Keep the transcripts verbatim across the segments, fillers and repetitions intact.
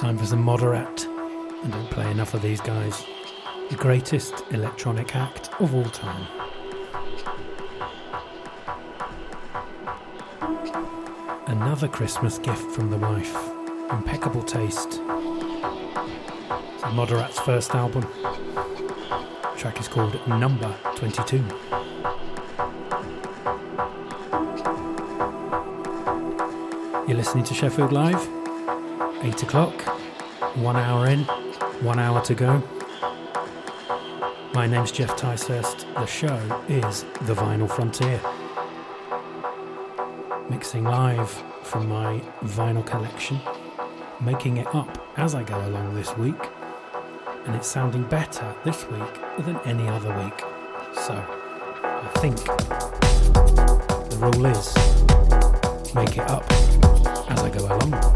time for some Moderat. I don't play enough of these guys. The greatest electronic act of all time. Another Christmas gift from the wife. Impeccable taste. It's Moderat's first album. The track is called Number twenty-two. You're listening to Sheffield Live. eight o'clock. One hour in. One hour to go. My name's Jeff Ticehurst. The show is The Vinyl Frontier. Mixing live from my vinyl collection. Making it up as I go along this week. And it's sounding better this week than any other week. So, I think the rule is make it up as I go along.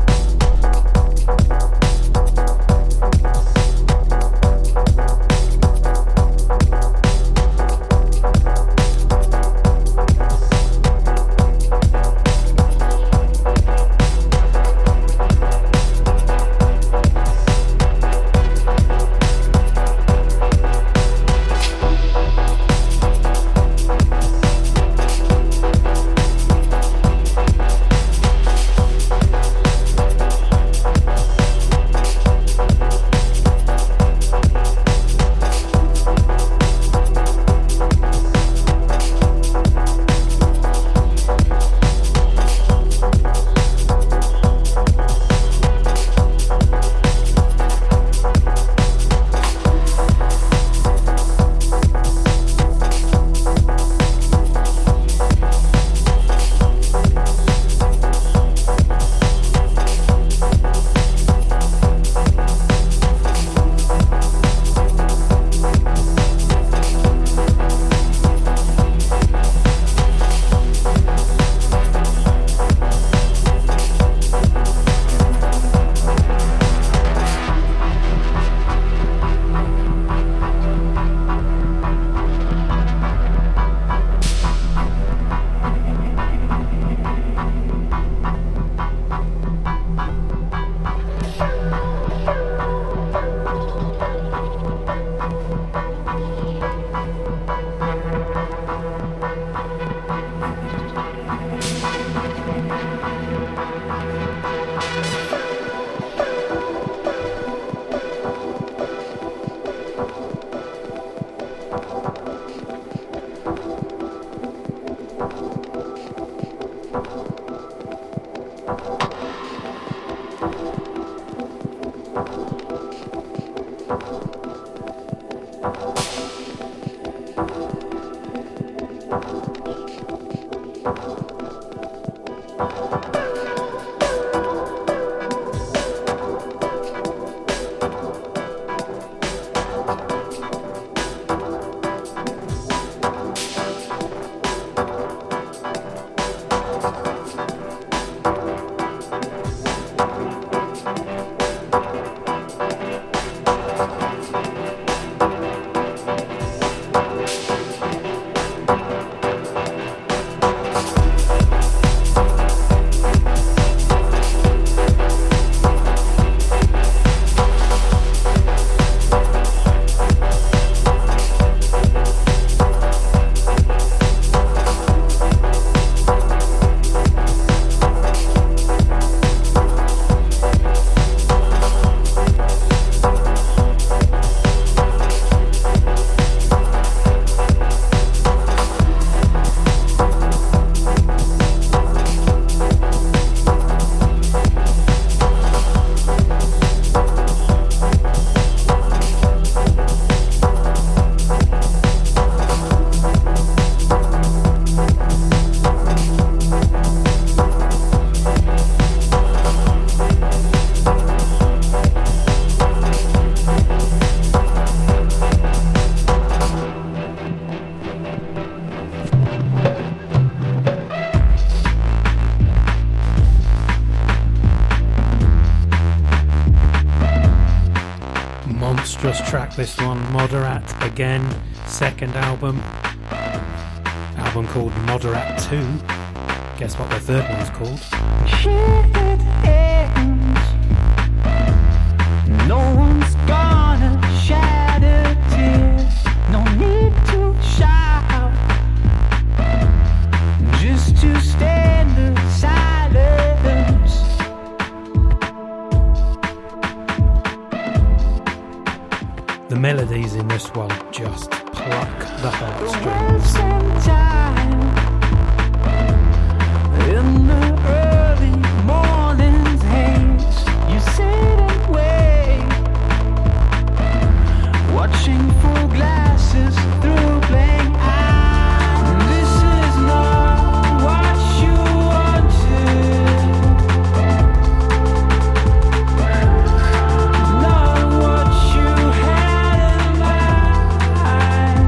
monstrous track, this one, Moderat again, second album. Album called Moderat two. Guess what the third one's called? Shit happens. Melodies in this one just pluck the heartstrings. In the early morning's haze, you sit and wait, watching full glasses through blank eyes. This is not what you wanted, not what you had in mind.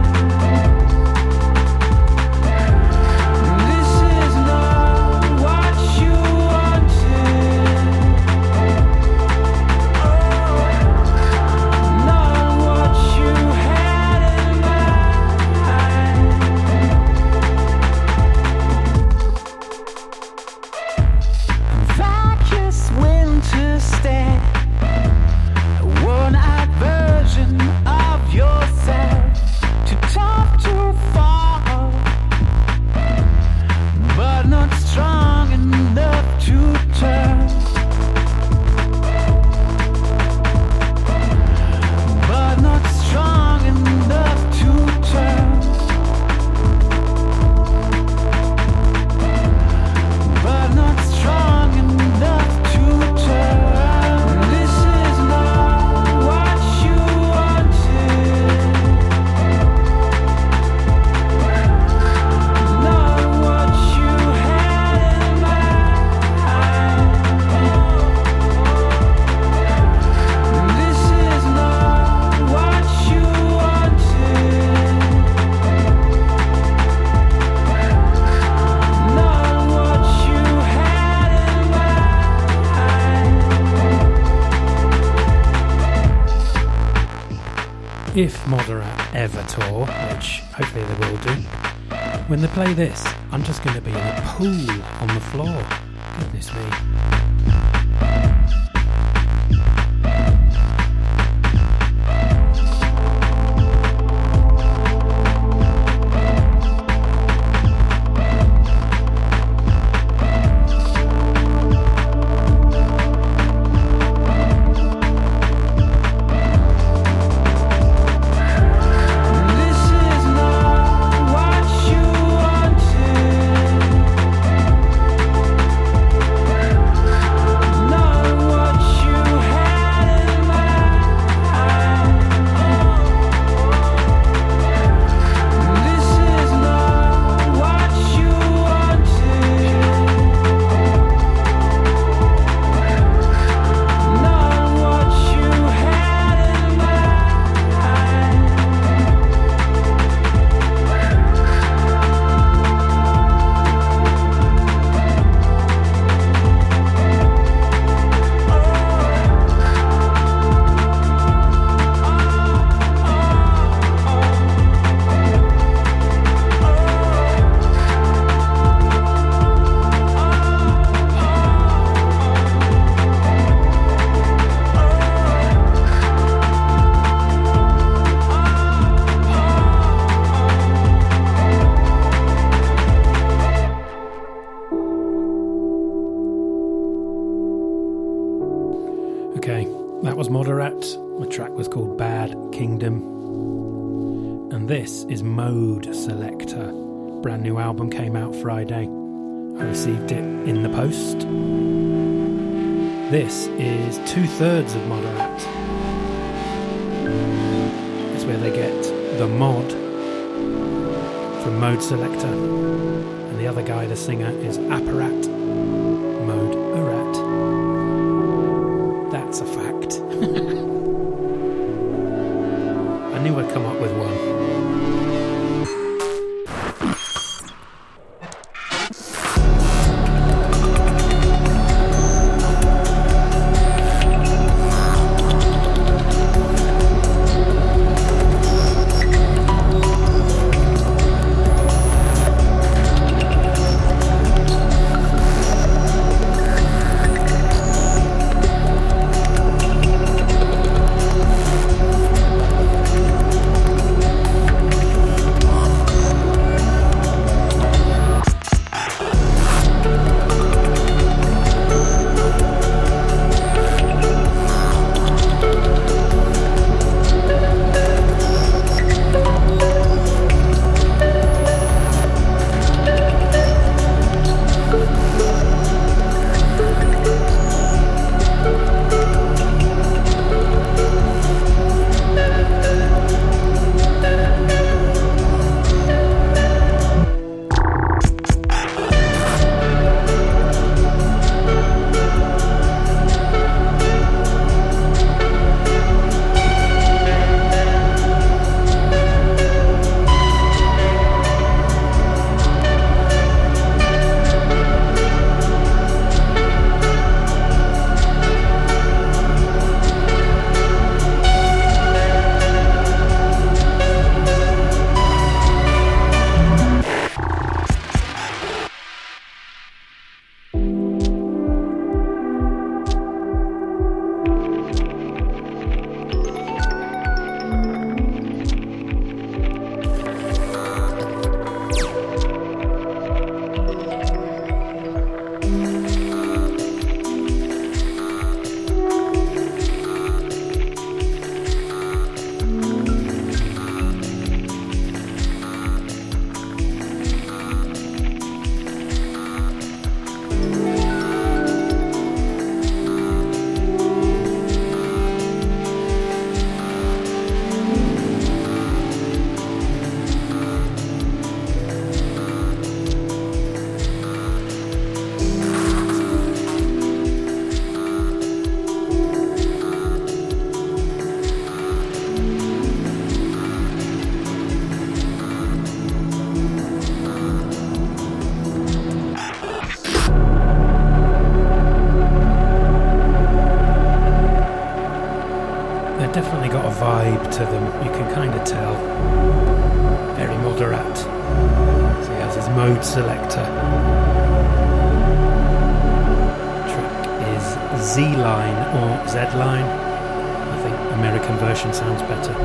This is not what you wanted, oh, not what you had in mind. Vacuous winter stare, a worn-out version of yourself, too tough to fall, but not strong enough to turn, but not strong enough to turn, but not strong enough to turn. This is not what you wanted, not what you had in mind. This is not what you wanted, not what you had in mind. If Moderat ever tour, which hopefully they will do, when they play this, I'm just going to be in a pool on the floor. Goodness me. This is not what you wanted, not what you had in mind. This is not what you wanted, not what you had in mind. Okay, that was Moderat. The track was called Bad Kingdom. And this is Mode Selector. Brand new album came out Friday. I received it in the post. This is two thirds of Moderat. It's where they get the mod from Mode Selector. And the other guy, the singer, is Apparat Mode Arat. That's a fact. I knew I'd come up with one. definitely got a vibe to them, you can kind of tell. Very moderate. So he has his mode selector. Track is Z-Line or Z-Line. I think American version sounds better.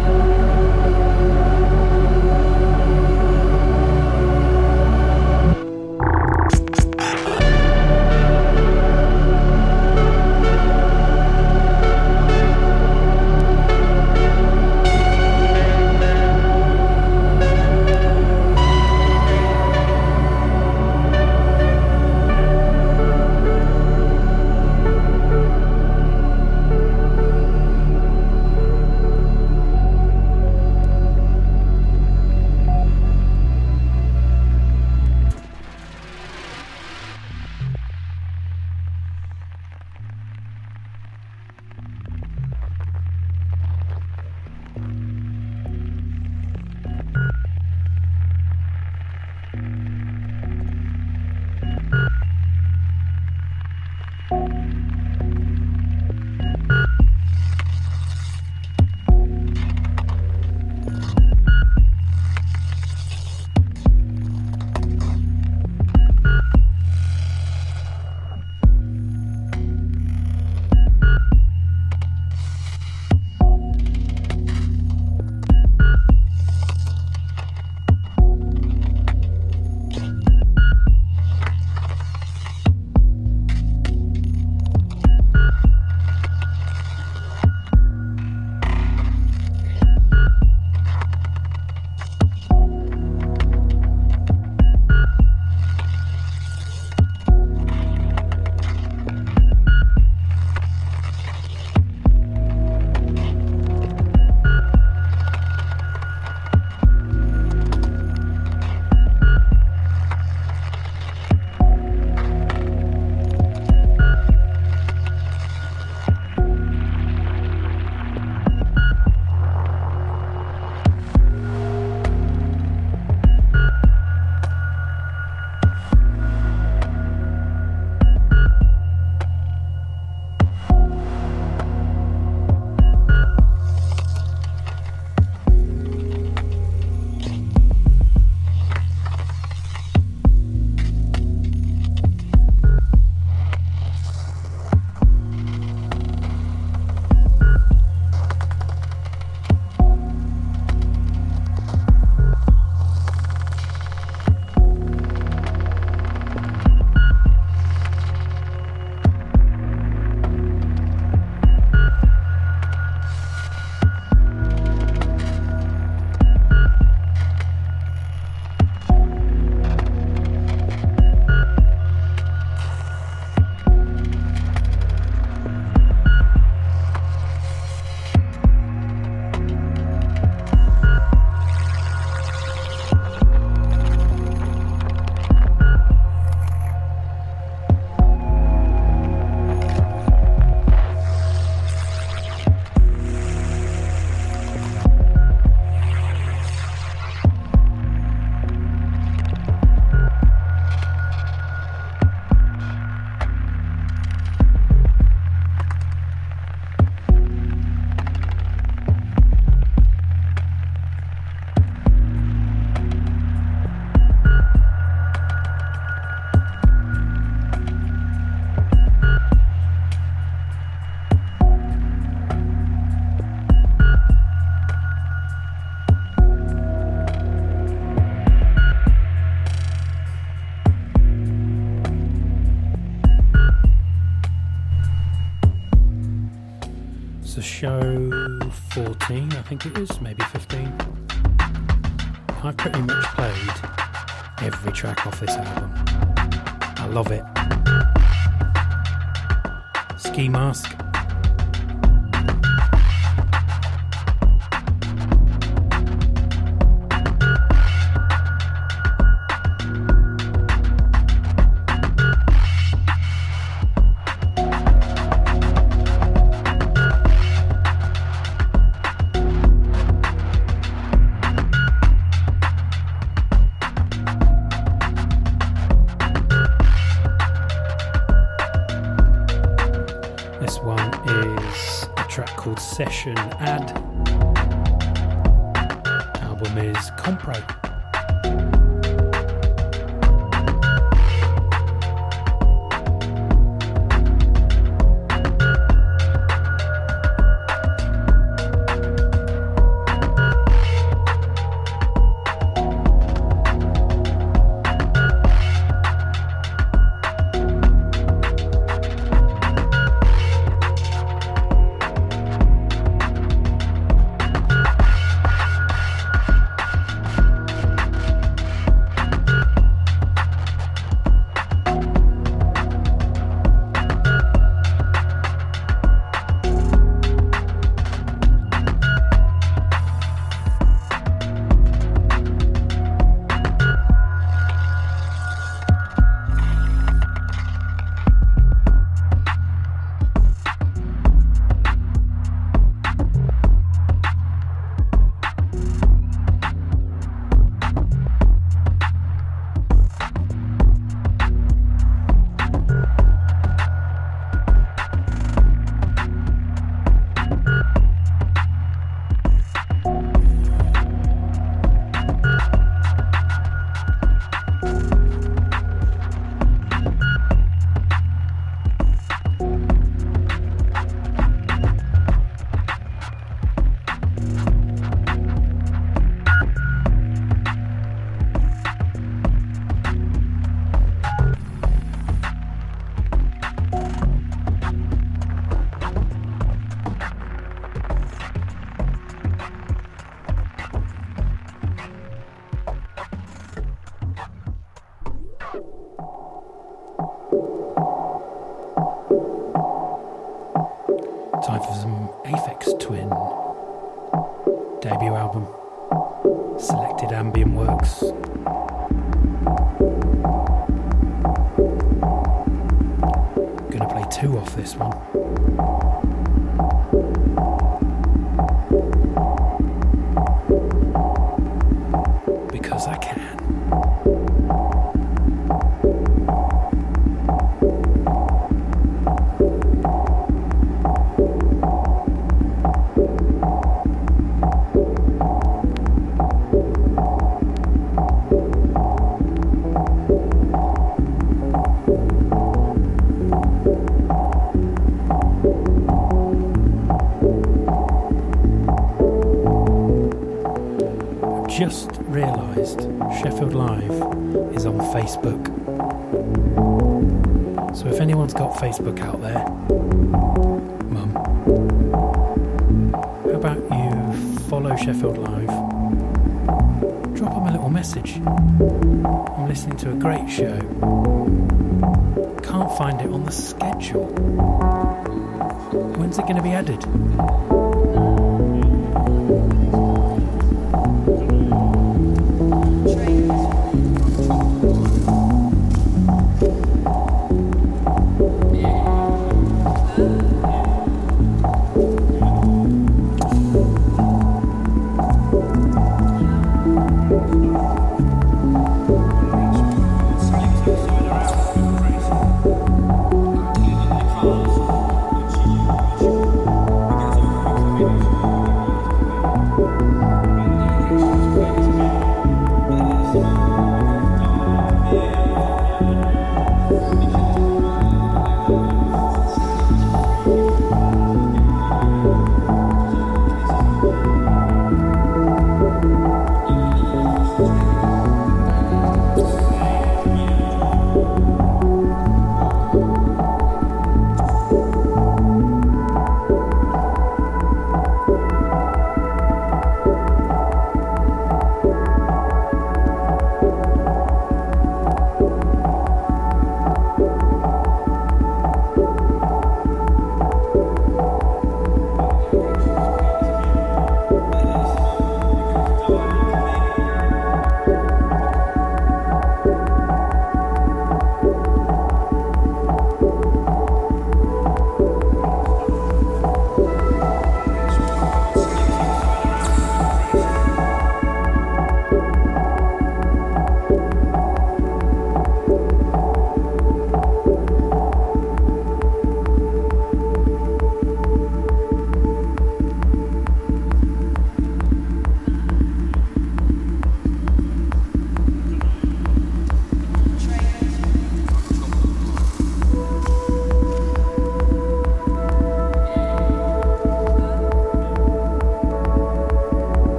to show fourteen, I think it is, maybe fifteen. I've pretty much played every track off this album. I love it. Ski Mask. This one track called Session Ad. Album is Compro. Time for some Aphex Twin debut album, Selected Ambient Works. Gonna play two off this one. Because I can. Just realised Sheffield Live is on Facebook. So if anyone's got Facebook out there, Mum, how about you follow Sheffield Live, drop them a little message. I'm listening to a great show. Can't find it on the schedule. When's it going to be added?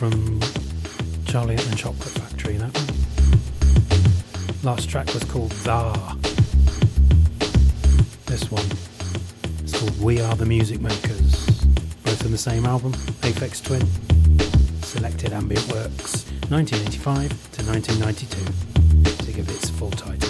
from Charlie and the Chocolate Factory, that one. Last track was called The. This one is called We Are the Music Makers. Both in the same album, Aphex Twin. Selected Ambient Works, nineteen eighty-five to nineteen ninety-two, to give its full title.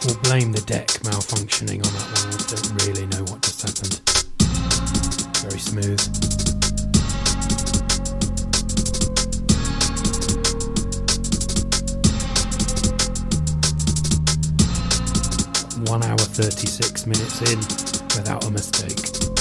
We'll blame the deck malfunctioning on that one. I don't really know what just happened. Very smooth. One hour thirty-six minutes in without a mistake.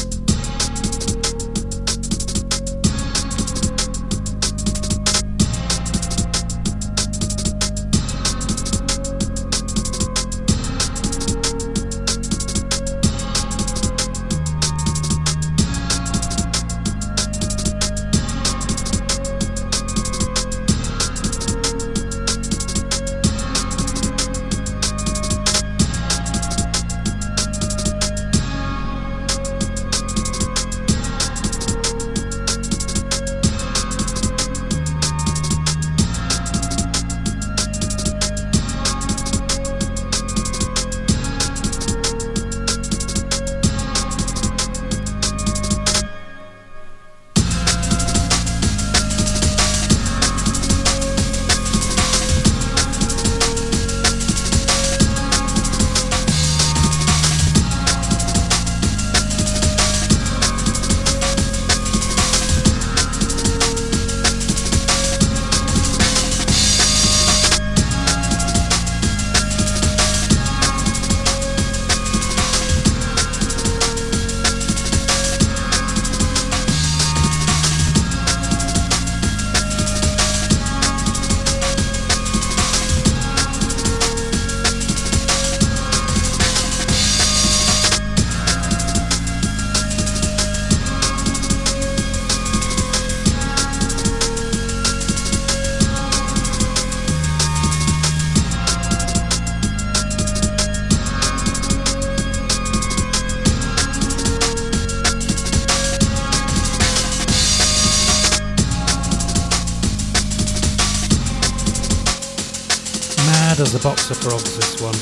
Does the Boxer Frogs this one.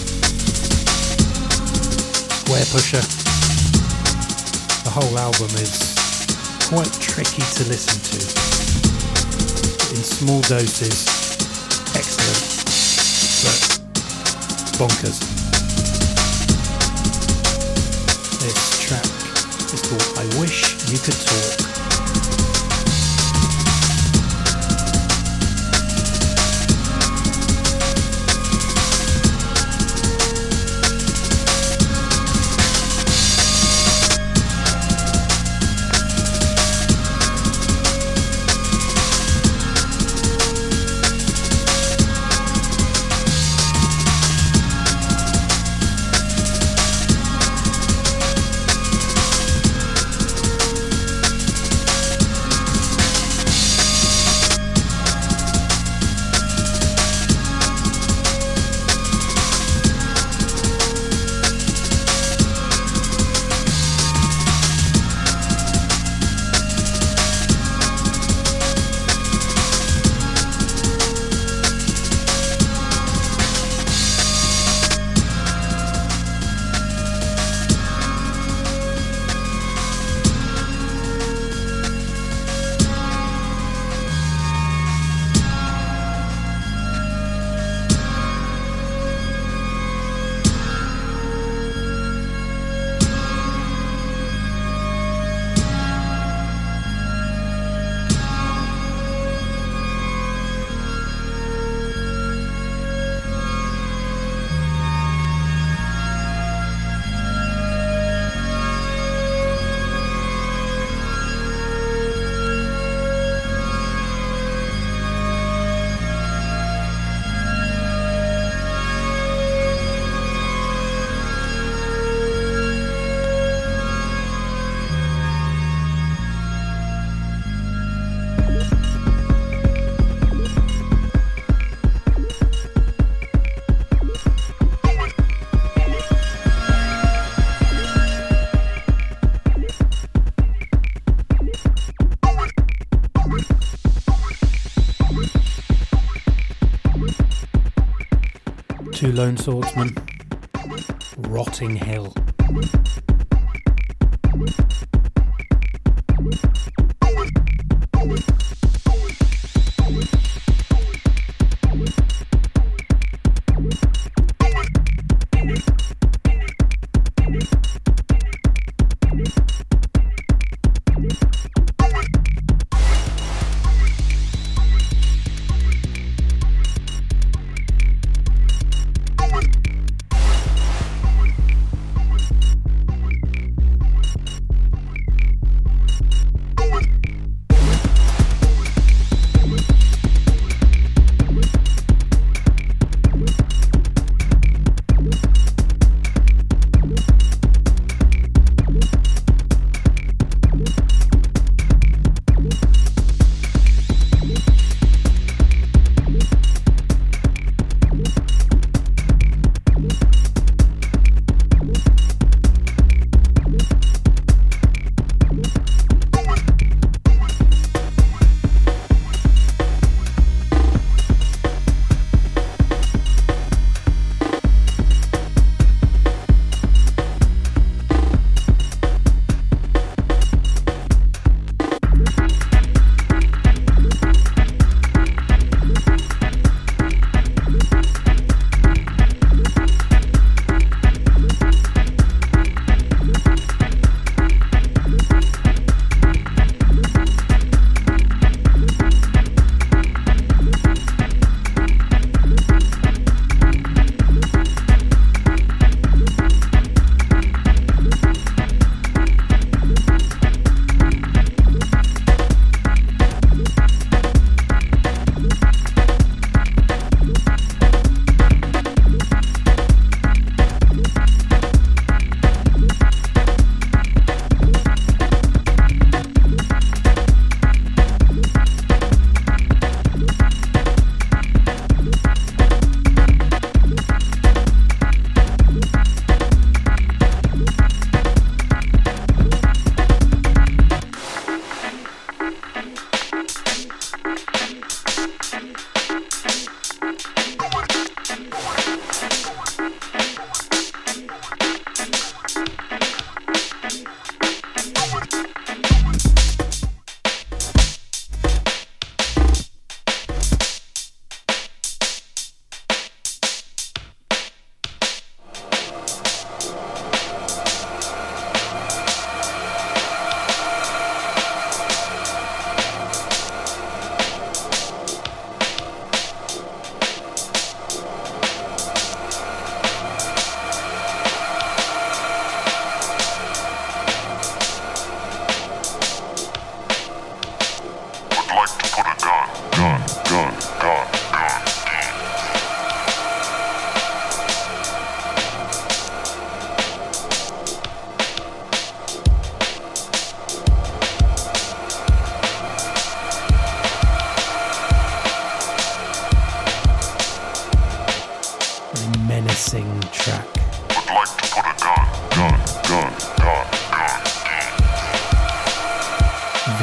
Square Pusher. The whole album is quite tricky to listen to. In small doses, excellent, but bonkers. This track is called I Wish You Could Talk. Two Lone Swordsmen, Rotting Hill.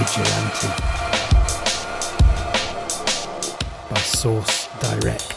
Vigilante by Source Direct.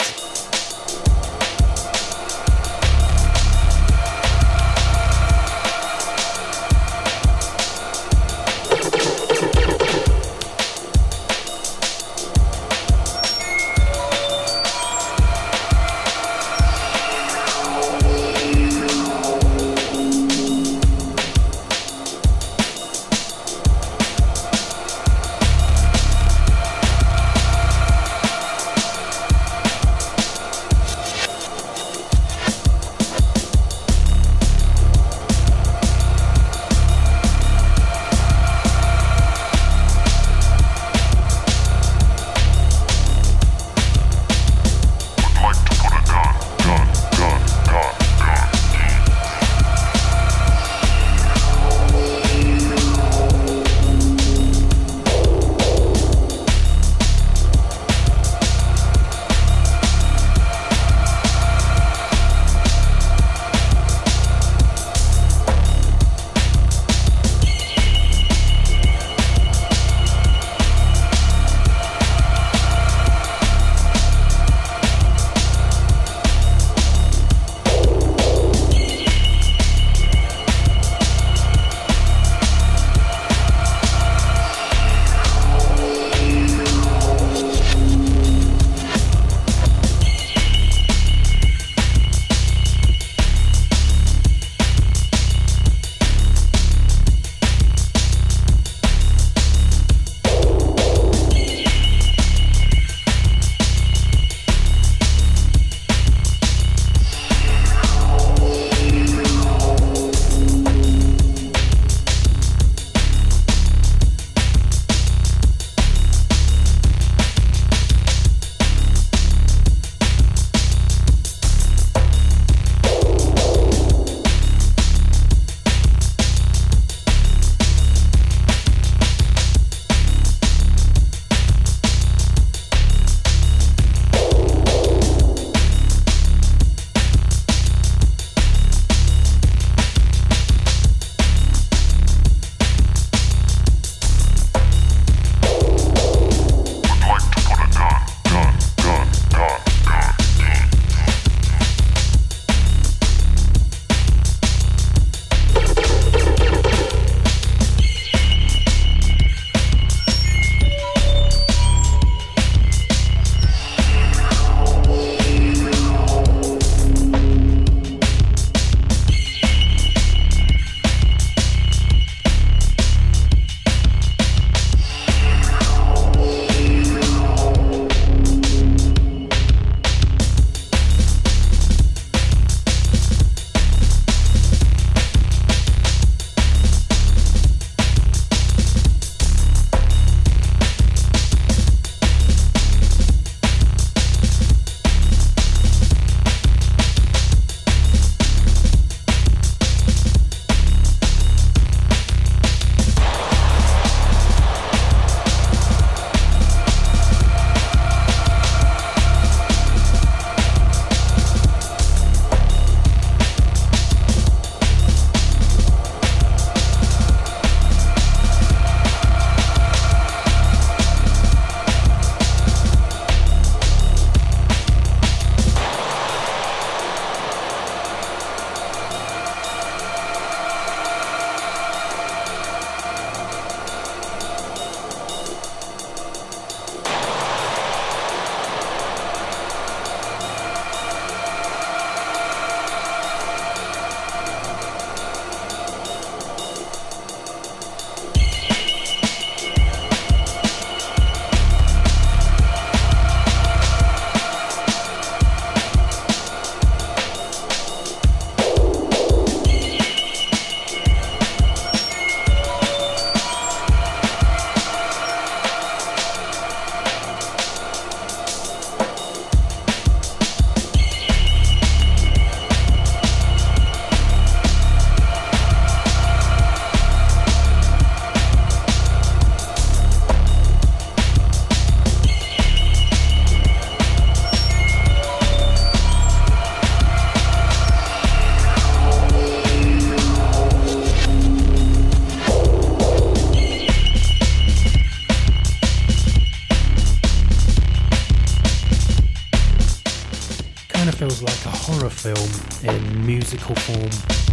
film in musical form.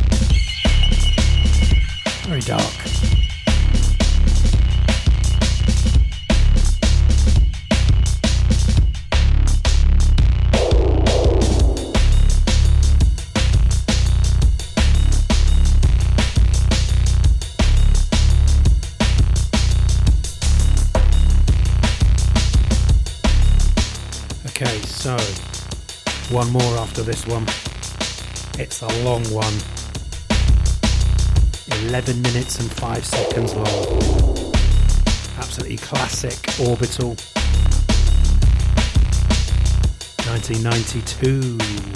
Very dark. Okay, so one more after this one. It's a long one. eleven minutes and five seconds long. Absolutely classic Orbital. nineteen ninety-two.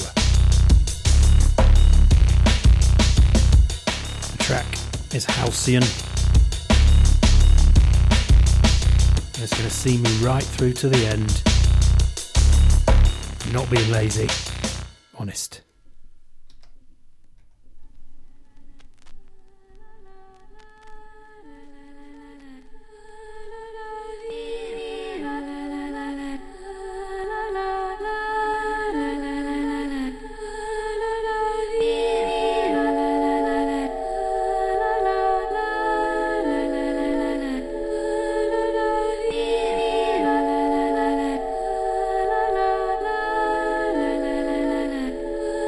The track is Halcyon. And it's going to see me right through to the end. Not being lazy. Honest. La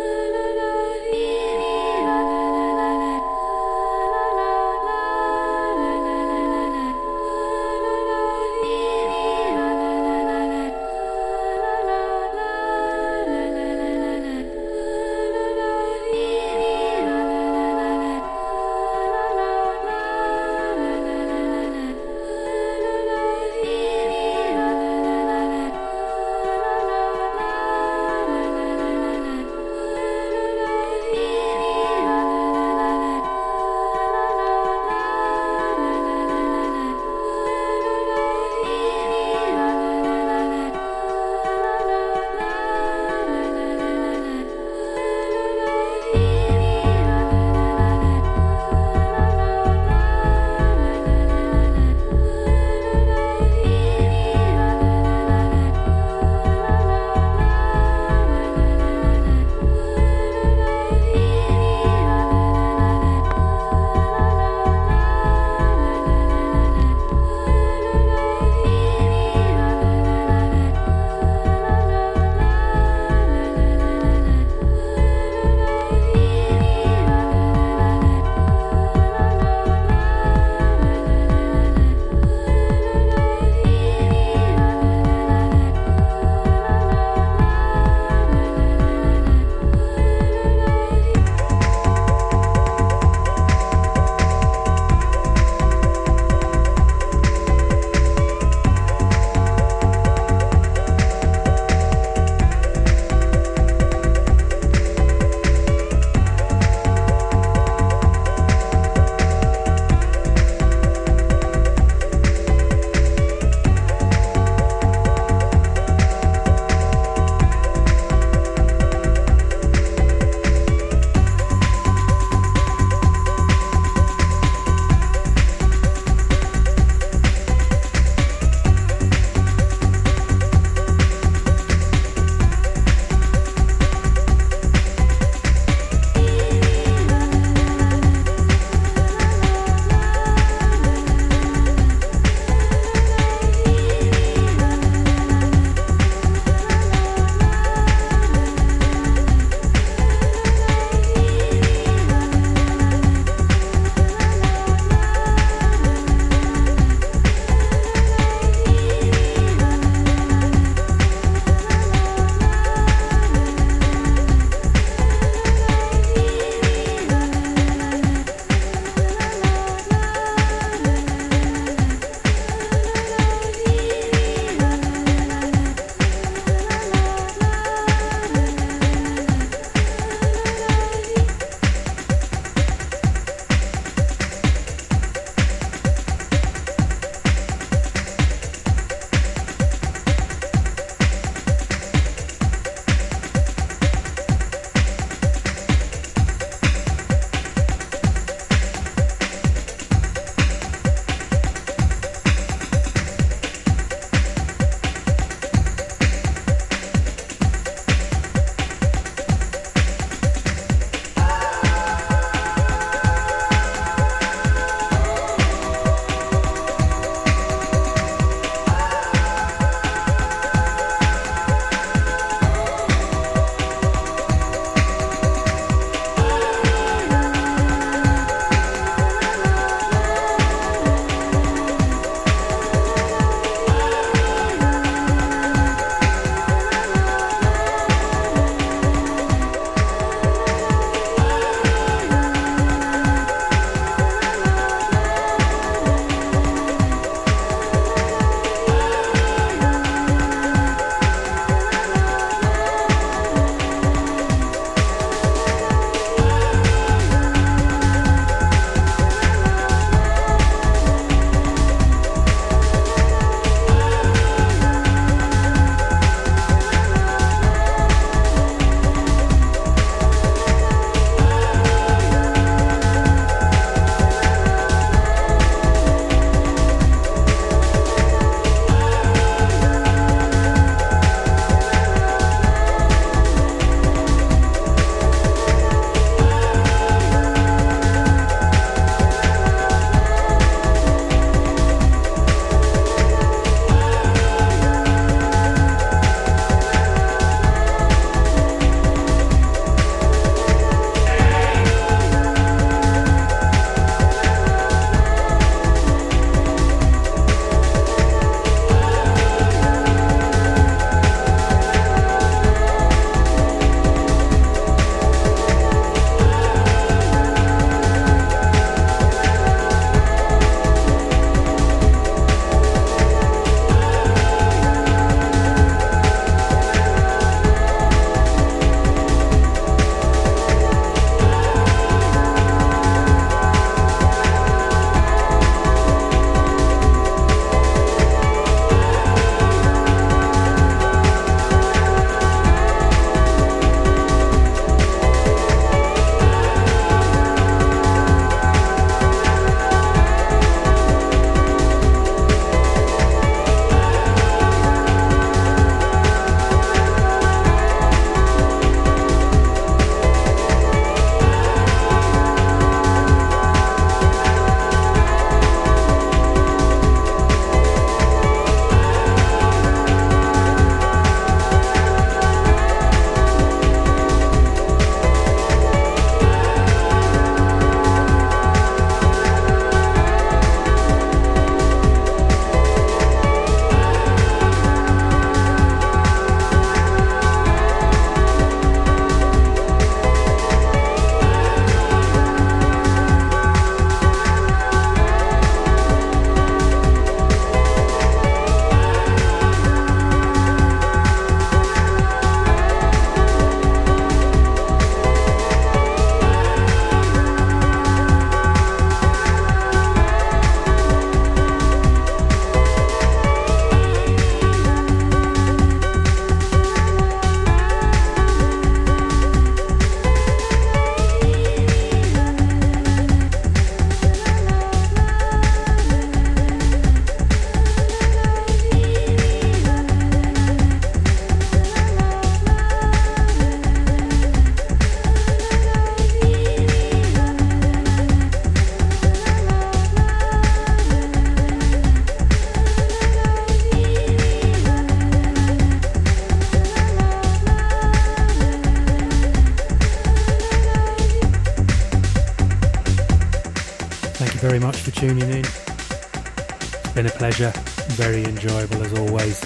very much for tuning in. It's been a pleasure, very enjoyable as always.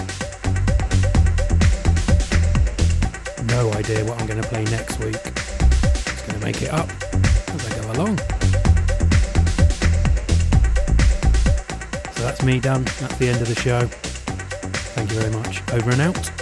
No idea what I'm going to play next week. Just going to make it up as I go along. So that's me done. That's the end of the show. Thank you very much. Over and out.